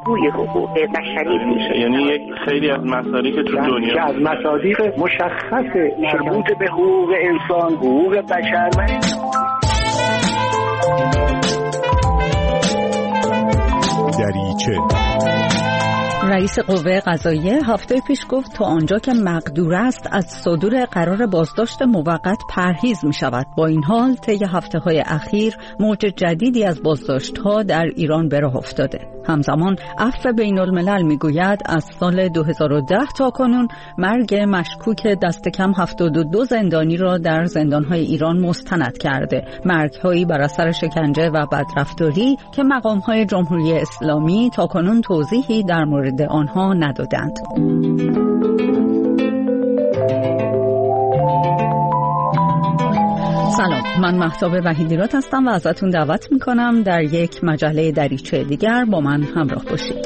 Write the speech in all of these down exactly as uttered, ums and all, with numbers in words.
بازگوی حقوق بشری میشه. یعنی یک خیلی از مصادیق تو دنیا که از مصادیق مشخص مربوط به حقوق انسان، حقوق بشر و دریچه. رئیس قوه قضاییه هفته پیش گفت تا آنجا که مقدور است از صدور قرار بازداشت موقت پرهیز می شود. با این حال طی هفته‌های اخیر موج جدیدی از بازداشت‌ها در ایران به راه افتاده. همزمان عفو بین الملل می گوید از سال دو هزار و ده تا کنون مرگ مشکوک دست کم هفتاد و دو زندانی را در زندان‌های ایران مستند کرده. مرگ‌هایی بر اثر شکنجه و بدرفتاری که مقام‌های جمهوری اسلامی تا کنون توضیحی در مورد آنها ندادند. سلام، من مهتاب وحیدیراد هستم و ازتون دعوت میکنم در یک مجله دریچه دیگر با من همراه باشید.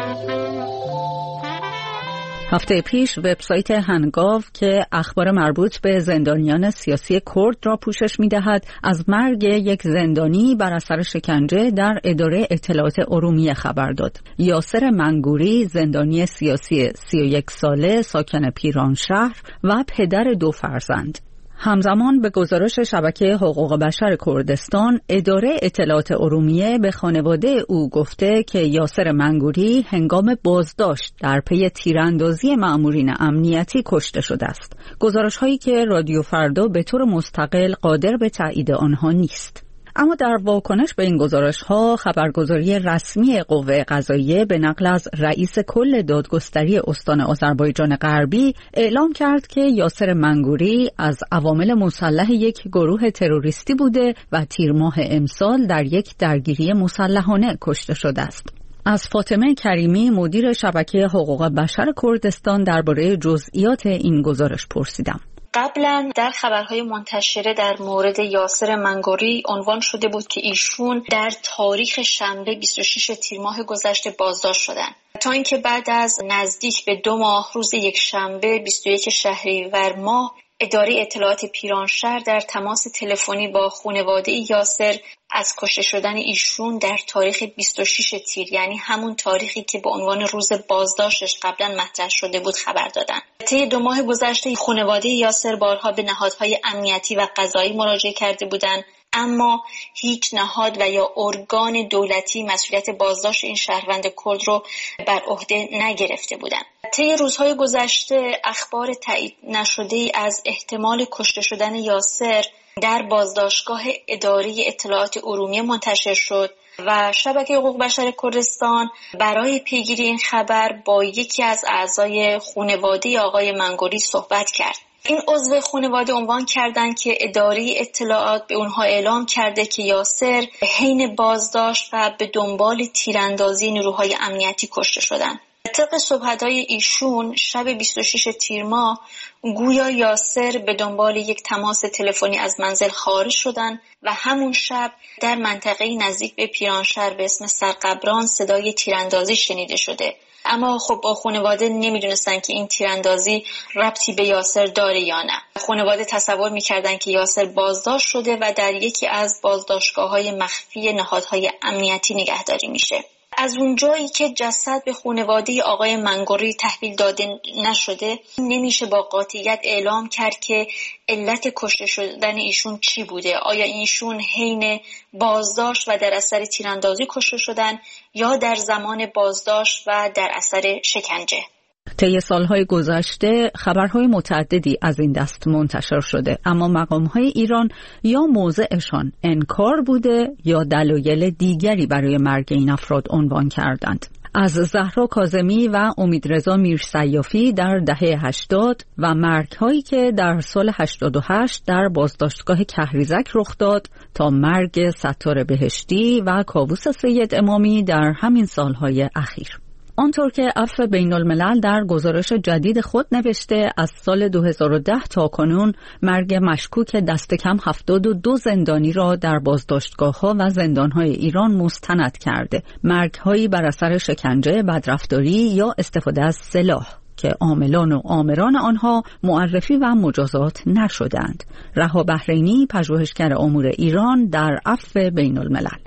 هفته پیش وبسایت هنگاو که اخبار مربوط به زندانیان سیاسی کرد را پوشش می‌دهد، از مرگ یک زندانی بر اثر شکنجه در اداره اطلاعات ارومیه خبر داد. یاسر منگوری، زندانی سیاسی سی و یک ساله ساکن پیرانشهر و پدر دو فرزند. همزمان به گزارش شبکه حقوق بشر کردستان، اداره اطلاعات ارومیه به خانواده او گفته که یاسر منگوری هنگام بازداشت در پی تیراندازی مأمورین امنیتی کشته شده است. گزارش‌هایی که رادیو فردا به طور مستقل قادر به تایید آنها نیست. اما در واکنش به این گزارش‌ها، خبرگزاری رسمی قوه قضاییه به نقل از رئیس کل دادگستری استان آذربایجان غربی اعلام کرد که یاسر منگوری از عوامل مسلح یک گروه تروریستی بوده و تیر ماه امسال در یک درگیری مسلحانه کشته شده است. از فاطمه کریمی، مدیر شبکه حقوق بشر کردستان، درباره جزئیات این گزارش پرسیدم. قبلا در خبرهای منتشره در مورد یاسر منگوری عنوان شده بود که ایشون در تاریخ شنبه بیست و شش تیر ماه گذشته بازداشت شدن، تا اینکه بعد از نزدیک به دو ماه روز یک شنبه بیست و یک شهریور ماه اداره اطلاعات پیرانشهر در تماس تلفنی با خانواده یاسر از کشته شدن ایشون در تاریخ بیست و شش تیر، یعنی همون تاریخی که به عنوان روز بازداشتش قبلا مطرح شده بود، خبر دادن. طی دو ماه گذشته خانواده یاسر بارها به نهادهای امنیتی و قضایی مراجعه کرده بودند، اما هیچ نهاد و یا ارگان دولتی مسئولیت بازداشت این شهروند کرد رو بر عهده نگرفته بودند. طی روزهای گذشته اخبار تایید نشده‌ای از احتمال کشته شدن یاسر در بازداشتگاه اداره اطلاعات ارومیه منتشر شد و شبکه حقوق بشر کردستان برای پیگیری این خبر با یکی از اعضای خانواده آقای منگوری صحبت کرد. این عضو خانواده عنوان کردند که اداره اطلاعات به اونها اعلام کرده که یاسر حین بازداشت و به دنبال تیراندازی نیروهای امنیتی کشته شدند. طبق صحبت‌های ایشون شب بیست و شش تیر ماه گویا یاسر به دنبال یک تماس تلفنی از منزل خارج شدن و همون شب در منطقه نزدیک به پیرانشهر به اسم سرقبران صدای تیراندازی شنیده شده. اما خب با خانواده نمیدونستن که این تیراندازی ربطی به یاسر داره یا نه. خانواده تصور میکردن که یاسر بازداشت شده و در یکی از بازداشتگاه‌های مخفی نهادهای امنیتی نگهداری میشه. از اونجایی که جسد به خانواده آقای منگوری تحویل داده نشده، نمیشه با قاطعیت اعلام کرد که علت کشته شدن ایشون چی بوده. آیا ایشون حین بازداشت و در اثر تیراندازی کشته شدن یا در زمان بازداشت و در اثر شکنجه؟ طی سالهای گذشته خبرهای متعددی از این دست منتشر شده، اما مقامهای ایران یا موضعشان انکار بوده یا دلایل دیگری برای مرگ این افراد عنوان کردند. از زهرا کاظمی و امیدرضا میرسیافی در دهه هشتاد و مرگ‌هایی که در سال هشتاد و هشت در بازداشتگاه کهریزک رخ داد تا مرگ ستار بهشتی و کاووس سید امامی در همین سالهای اخیر. آنطور که عفو بین الملل در گزارش جدید خود نوشته، از سال دو هزار و ده تا کنون مرگ مشکوک دست کم هفتاد و دو زندانی را در بازداشتگاه‌ها و زندان‌های ایران مستند کرده. مرگ‌هایی بر اثر شکنجه، بدرفتاری یا استفاده از سلاح که عاملان و آمران آنها معرفی و مجازات نشدند. رها بحرینی، پژوهشگر امور ایران، در عفو بین الملل: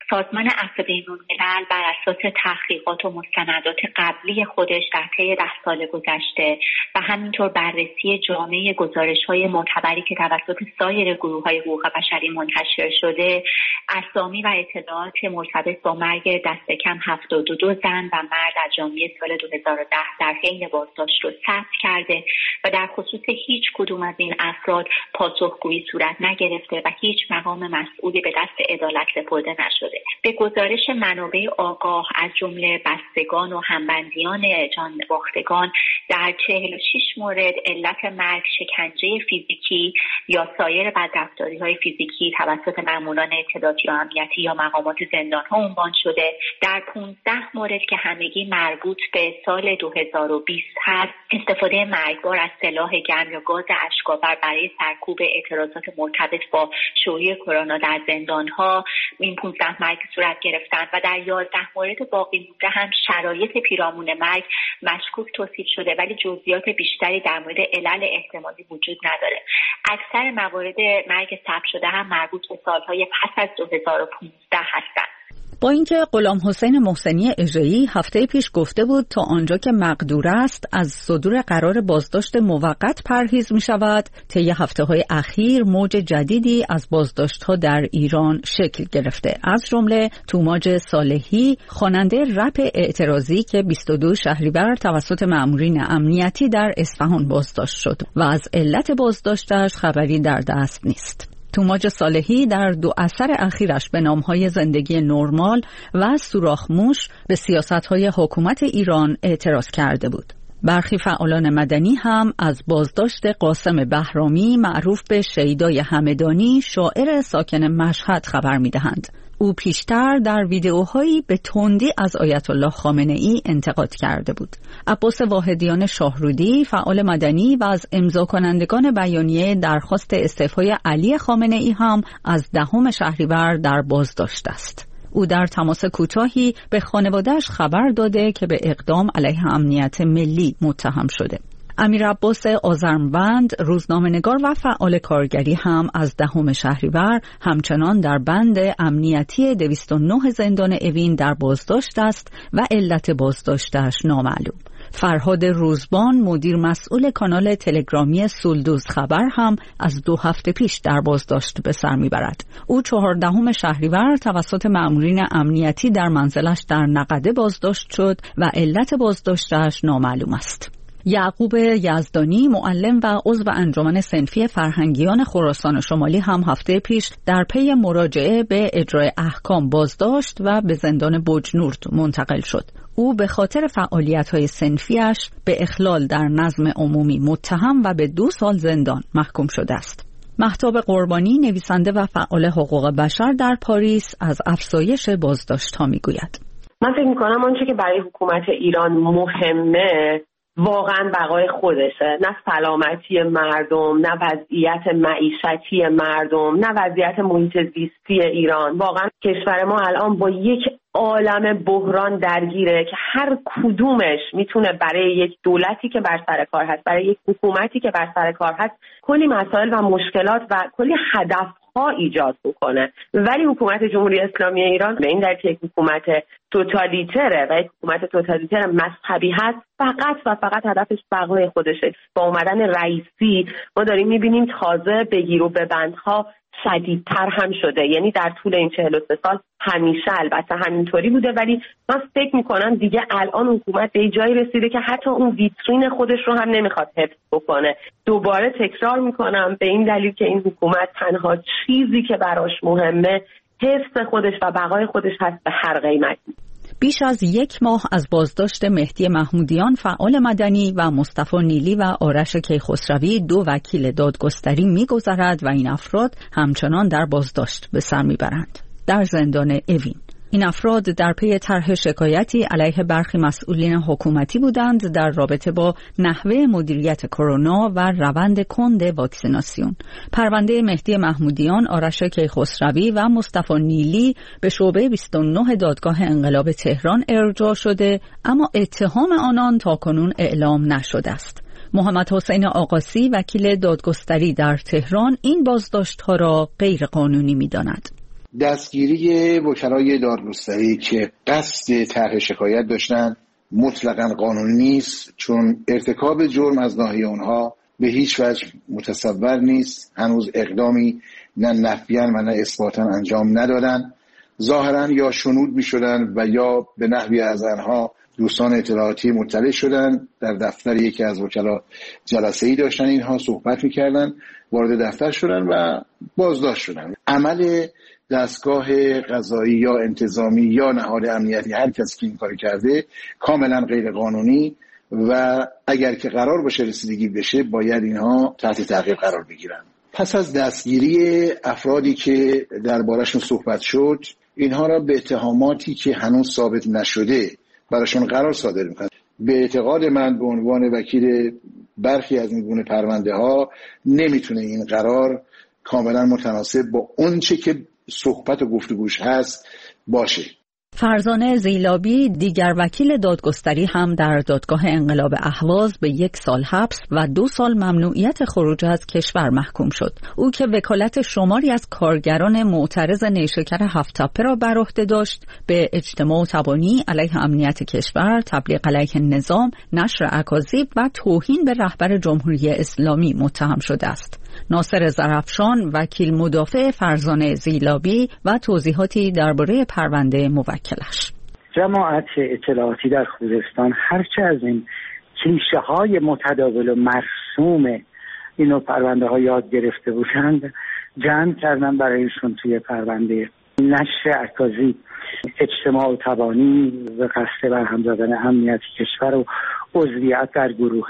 سازمان عفو بین‌الملل بر اساس تحقیقات و مستندات قبلی خودش در طی ده سال گذشته و همینطور بررسی جامع گزارش‌های معتبری که توسط سایر گروه‌های حقوق بشری منتشر شده، اسامی و اطلاعات مرتبط با مرگ دست کم هفتاد و دو زن و مرد از ژانویه سال دو هزار و ده در حین بازداشت رو ثبت کرده و در خصوص هیچ کدوم از این افراد پاسخگویی صورت نگرفته و هیچ مقام مسئولی به دست عدالت سپرده نشده. به گزارش منابع آگاه از جمله بستگان و همبندیان جان باختگان، در چهل و شش مورد علت مرگ شکنجه فیزیکی یا سایر بدرفتاری‌های فیزیکی توسط ماموران اطلاعاتی و امنیتی یا مقامات زندان‌ها عنوان شده. در پانزده مورد که همگی مربوط به سال دو هزار و بیست هست، استفاده مرگبار از سلاح گرم یا گاز اشک‌آور برای سرکوب اعتراضات مرتبط با شیوع کرونا در زندان‌ها این پانزده مرگ صورت گرفتند و در یازده مورد باقی مونده هم شرایط پیرامون مرگ مشکوک توصیف شده، ولی جزئیات بیشتری در مورد علل احتمالی وجود نداره. اکثر موارد مرگ ثبت شده هم مربوط به سالهای پس از دو هزار و پانزده هستند. با اینکه غلام حسین محسنی اژه‌ای هفته پیش گفته بود تا آنجا که مقدور است از صدور قرار بازداشت موقت پرهیز می شود، طی هفته‌های اخیر موج جدیدی از بازداشت‌ها در ایران شکل گرفته. از جمله توماج صالحی، خواننده رپ اعتراضی که بیست و دو شهریور توسط مأمورین امنیتی در اصفهان بازداشت شد و از علت بازداشتش خبری در دست نیست. توماج صالحی در دو اثر اخیرش به نامهای زندگی نرمال و سوراخ‌موش به سیاست‌های حکومت ایران اعتراض کرده بود. برخی فعالان مدنی هم از بازداشت قاسم بهرامی معروف به شیدای همدانی، شاعر ساکن مشهد خبر می‌دهند. او پیشتر در ویدئوهایی به تندی از آیت الله خامنه‌ای انتقاد کرده بود. عباس واحدیان شاهرودی، فعال مدنی و از امضا کنندگان بیانیه درخواست استعفای علی خامنه‌ای هم از دهم شهریور در بازداشت است. او در تماس کوتاهی به خانواده‌اش خبر داده که به اقدام علیه امنیت ملی متهم شده. امیر عباس آذرموند، روزنامه‌نگار و فعال کارگری هم از دهم شهریور همچنان در بند امنیتی دویست و نه زندان اوین در بازداشت است و علت بازداشتش نامعلوم. فرهاد روزبان، مدیر مسئول کانال تلگرامی سولدوز خبر هم از دو هفته پیش در بازداشت به سر میبرد. او چهاردهم شهریور توسط مأمورین امنیتی در منزلش در نقده بازداشت شد و علت بازداشتش نامعلوم است. یعقوب یزدانی، معلم و عضو انجمن صنفی فرهنگیان خراسان شمالی هم هفته پیش در پی مراجعه به اجرای احکام بازداشت و به زندان بجنورد منتقل شد. او به خاطر فعالیت‌های صنفیش به اخلال در نظم عمومی متهم و به دو سال زندان محکوم شده است. مهتاب قربانی، نویسنده و فعال حقوق بشر در پاریس، از افزایش بازداشت‌ها می‌گوید. من فکر می‌کنم آنچه که برای حکومت ایران مهمه واقعا بقای خودشه، نه سلامتی مردم، نه وضعیت معیشتی مردم، نه وضعیت محیط زیستی ایران. واقعا کشور ما الان با یک عالم بحران درگیره که هر کدومش میتونه برای یک دولتی که بر سر کار هست، برای یک حکومتی که بر سر کار هست، کلی مسائل و مشکلات و کلی هدفها ایجاد بکنه. ولی حکومت جمهوری اسلامی ایران به این دلیل که یک حکومت توتالیتره و یک حکومت توتالیتر مذهبی هست، فقط و فقط هدفش بقای خودشه. با اومدن رئیسی ما داریم میبینیم تازه بگیر و ببندها شدیدتر هم شده. یعنی در طول این چهل و سه سال همیشه البته همینطوری بوده، ولی من فکر میکنم دیگه الان حکومت به جایی رسیده که حتی اون ویترین خودش رو هم نمیخواد حفظ بکنه. دوباره تکرار میکنم به این دلیل که این حکومت تنها چیزی که براش مهمه حفظ خودش و بقای خودش هست به هر قیمتی. بیش از یک ماه از بازداشت مهدی محمودیان، فعال مدنی، و مصطفی نیلی و آرش کیخسروی، دو وکیل دادگستری می‌گذرد و این افراد همچنان در بازداشت به سر می‌برند در زندان اوین. این افراد در پی طرح شکایتی علیه برخی مسئولین حکومتی بودند در رابطه با نحوه مدیریت کرونا و روند کند واکسیناسیون. پرونده مهدی محمودیان، آرش کیخسروی و مصطفی نیلی به شعبه بیست و نه دادگاه انقلاب تهران ارجاع شده، اما اتهام آنان تاکنون اعلام نشده است. محمد حسین آقاسی، وکیل دادگستری در تهران، این بازداشت‌ها را غیر قانونی می‌داند. دستگیری وکلای دادگستری که قصد طرح شکایت داشتن مطلقاً قانونی نیست، چون ارتکاب جرم از ناحیه اونها به هیچ وجه متصور نیست. هنوز اقدامی نه نفیاً و نه اثباتاً انجام ندادن. ظاهراً یا شنود می شدن و یا به نحوی از آنها دوستان اطلاعاتی مطلع شدن. در دفتر یکی از وکلا جلسه‌ای داشتن، اینها صحبت می‌کردن، وارد دفتر شدن و بازداشت شدن. عمل دستگاه قضایی یا انتظامی یا نهاد امنیتی، هر کسی که این کار کرده، کاملا غیر قانونی و اگر که قرار باشه رسیدگی بشه باید اینها تحت تعقیب قرار بگیرن. پس از دستگیری افرادی که درباره‌شون صحبت شد، اینها را به اتهاماتی که هنوز ثابت نشده براشون قرار صادر میکنه. به اعتقاد من به عنوان وکیل برخی از این گونه پرونده ها نمیتونه این قرار کاملا متناسب با اون چه که صحبت و گفتگوش هست باشه. فرزانه زیلابی، دیگر وکیل دادگستری، هم در دادگاه انقلاب اهواز به یک سال حبس و دو سال ممنوعیت خروج از کشور محکوم شد. او که وکالت شماری از کارگران معترض نیشکر هفت تپه را بر عهده داشت، به اجتماع و تبانی علیه امنیت کشور، تبلیغ علیه نظام، نشر اکاذیب و توهین به رهبر جمهوری اسلامی متهم شده است. ناصر زرافشان، وکیل مدافع فرزانه زیلابی، و توضیحاتی درباره پرونده موکلش. جماعت اطلاعاتی در خوزستان هرچه از این کلیشه های متداول و مرسوم اینو پرونده ها یاد گرفته بودند، جمع کردن برایشون توی پرونده نشر اکاذیب، اجتماع و تبانی و قصد برهم زدن امنیت کشور و عضویت در گروه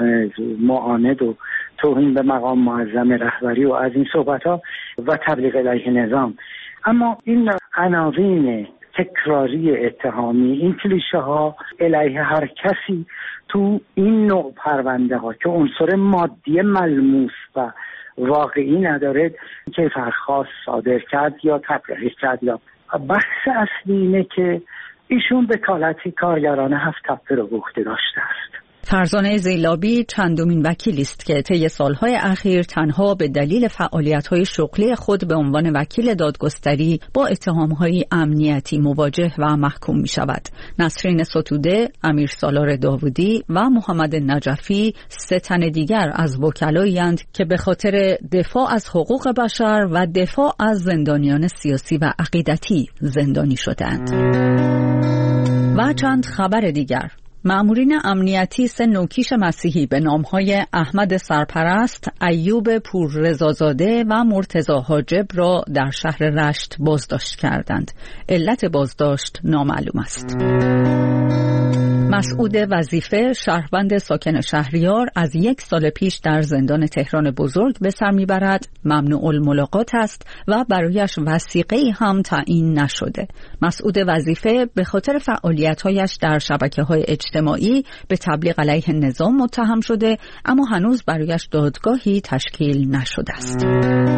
معاند و توهین به مقام معظم رهبری و از این صحبت ها و تبلیغ علیه نظام. اما این عناوین تکراری اتهامی، این کلیشه ها علیه هر کسی تو این نوع پرونده ها که عنصر مادی ملموس و واقعی نداره، که فرخواست صادر کرد یا تبلیغ کرد، یا بحث اصلی اینه که ایشون وکالت کارگران هفت تپه رو به عهده داشته است. فرزانه زیلابی چندمین وکیلی است که طی سالهای اخیر تنها به دلیل فعالیت‌های شغلی خود به عنوان وکیل دادگستری با اتهام‌های امنیتی مواجه و محکوم می‌شود. نسرین ستوده، امیر سالار داوودی و محمد نجفی سه تن دیگر از وکلایی‌اند که به خاطر دفاع از حقوق بشر و دفاع از زندانیان سیاسی و عقیدتی زندانی شدند. و چند خبر دیگر. مأمورین امنیتی سه نوکیش مسیحی به نامهای احمد سرپرست، ایوب پوررضازاده و مرتضی حاجب را در شهر رشت بازداشت کردند. علت بازداشت نامعلوم است. مسعود وظیفه، شهروند ساکن شهریار، از یک سال پیش در زندان تهران بزرگ به سر میبرد. ممنوع الملاقات است و برایش وثیقه‌ای هم تعیین نشده. مسعود وظیفه به خاطر فعالیت‌هایش در شبکه‌های اجتماعی به تبلیغ علیه نظام متهم شده، اما هنوز برایش دادگاهی تشکیل نشده است.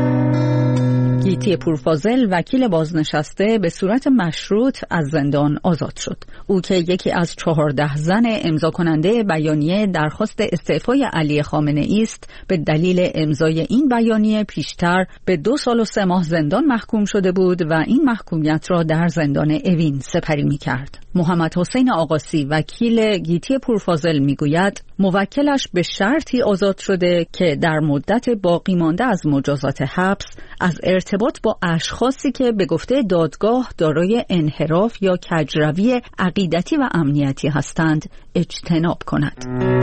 گیتی پورفاضل، وکیل بازنشسته، به صورت مشروط از زندان آزاد شد. او که یکی از چهارده زن امضا کننده بیانیه درخواست استعفای علی خامنه‌ای است، به دلیل امضای این بیانیه پیشتر به دو سال و سه ماه زندان محکوم شده بود و این محکومیت را در زندان اوین سپری می‌کرد. محمد حسین آقاسی، وکیل گیتی پورفاضل، میگوید موکلش به شرطی آزاد شده که در مدت باقی مانده از مجازات حبس از ارتباط با اشخاصی که به گفته دادگاه دارای انحراف یا کجروی عقیدتی و امنیتی هستند اجتناب کند.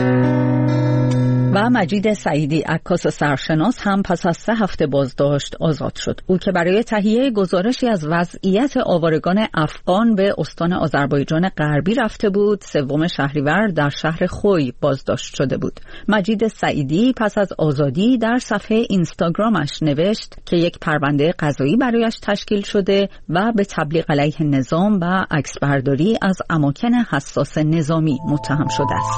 و مجید سعیدی، عکاس سرشناس، هم پس از سه هفته بازداشت آزاد شد. او که برای تهیه گزارشی از وضعیت آوارگان افغان به استان آذربایجان غربی رفته بود، سوم شهریور در شهر خوی بازداشت شده بود. مجید سعیدی پس از آزادی در صفحه اینستاگرامش نوشت که یک پرونده قضایی برایش تشکیل شده و به تبلیغ علیه نظام و عکسبرداری از اماکن حساس نظامی متهم شده است.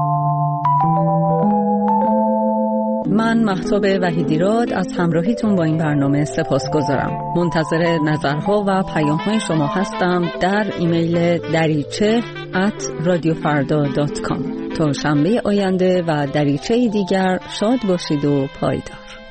من مهتاب وحیدیراد از همراهیتون با این برنامه سپاسگزارم. منتظر نظرها و پیام‌های شما هستم در ایمیل دریچه ات رادیو فردا دات کام. تا شنبه آینده و دریچه دیگر شاد باشید و پایدار.